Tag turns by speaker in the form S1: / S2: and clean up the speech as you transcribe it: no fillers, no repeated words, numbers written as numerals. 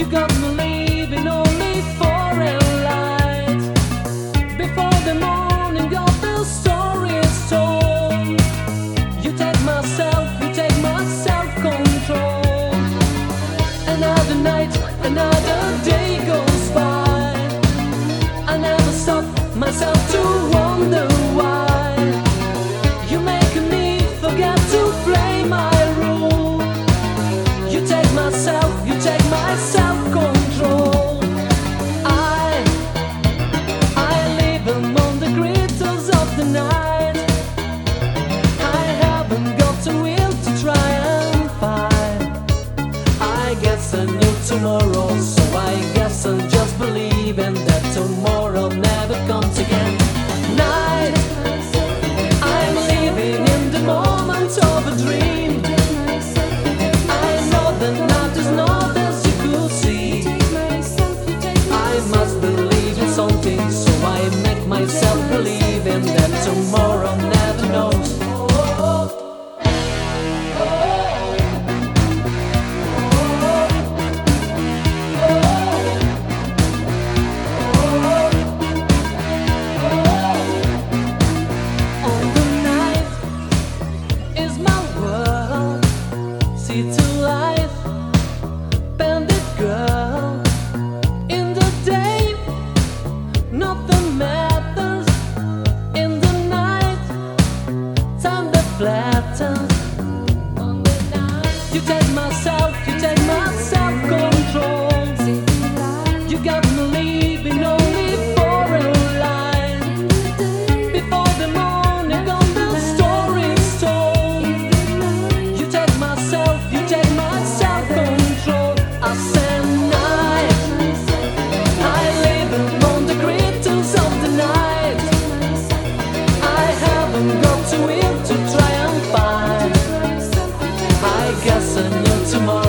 S1: You got me leaving only for a light. Before the morning of the story is told, you take my self-control. Another night, another day goes by. I never stop myself to wonder why you make me forget to play my role. You take my self-control. I live among the glitters of the night. I haven't got the will to try and fight. I guess I knew tomorrow, so I guess I'm just believing that tomorrow never comes again. Night, I'm living in the moment of a dream. I know that not as not as you could see. I must believe in something, so I make myself believe in that tomorrow never knows. To life, bandit girl. In the day, nothing matters. In the night, time that flattens. You take my self-control. You got me leaving only for a line. Before the morning on the story is told, you take my self-control. I said night, I live among the glitters of the night. I haven't got to will to try and find. I guess I knew tomorrow.